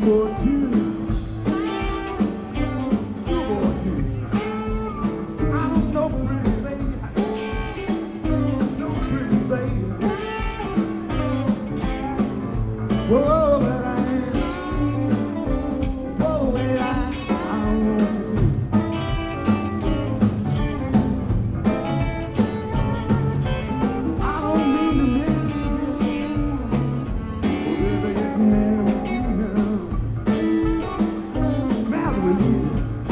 schoolboy too. Schoolboy too. I don't know pretty baby. No pretty baby. Whoa, but I am. Whoa, but I don't want to do. I don't mean to misplease you. Whatever you can do. Matter with you.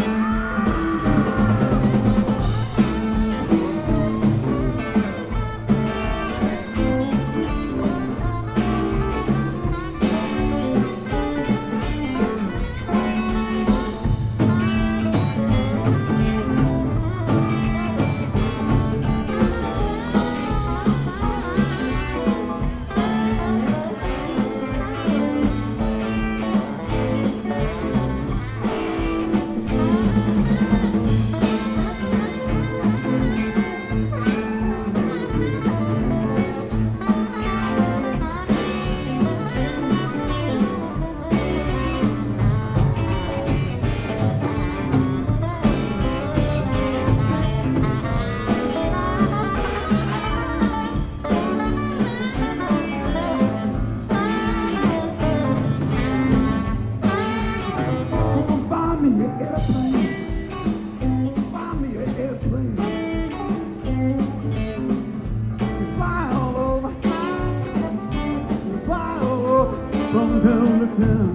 From town to town.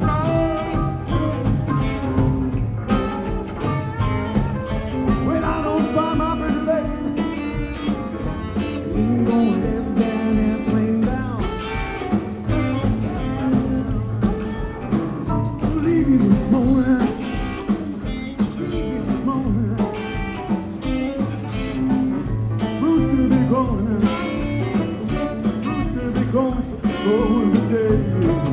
When I don't find my pretty baby, ain't gonna let that airplane down. Leave you this morning. Leave you this morning. Rooster be going. Rooster be going today.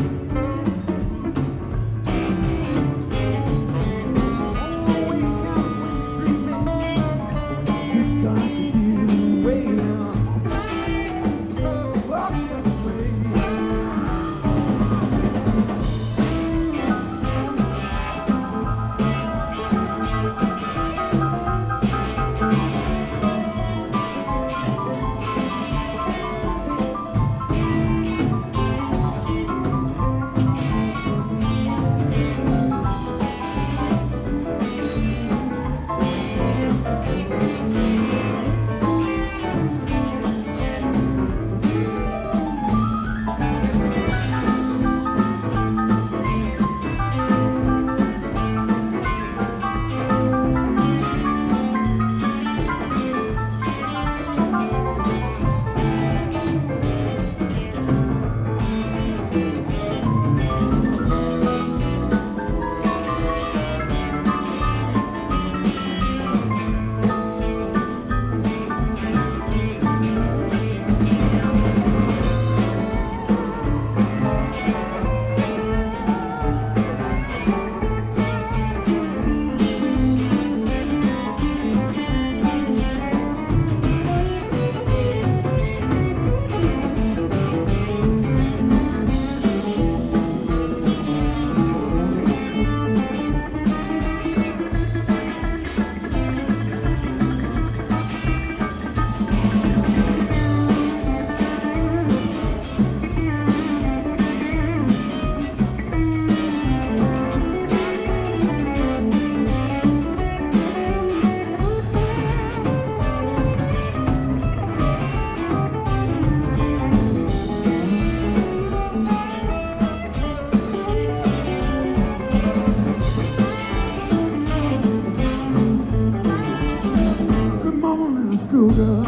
Schoolgirl,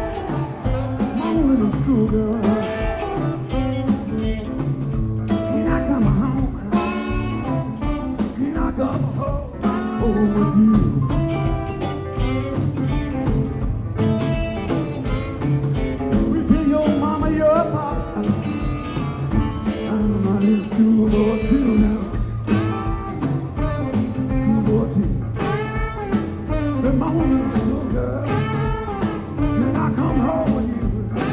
my little schoolgirl, can I come home? Can I come home with you? We tell your mama, your papa, I'm my little schoolboy too now. Schoolboy too. But my little schoolgirl, can I come home with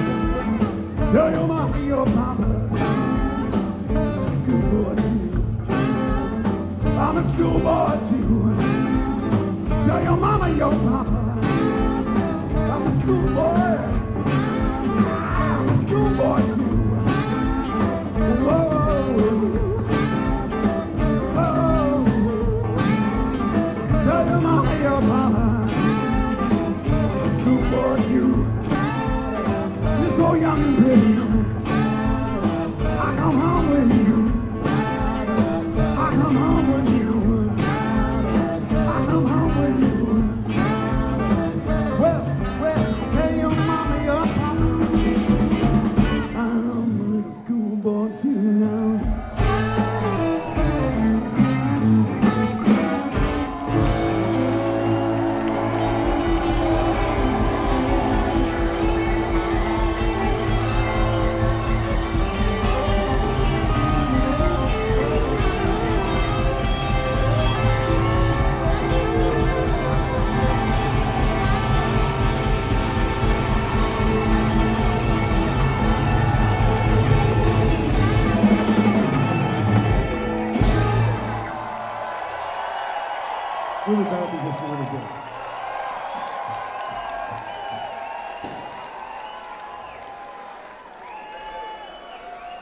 you? Tell your mama, your papa, schoolboy too. your papa. I'm a schoolboy.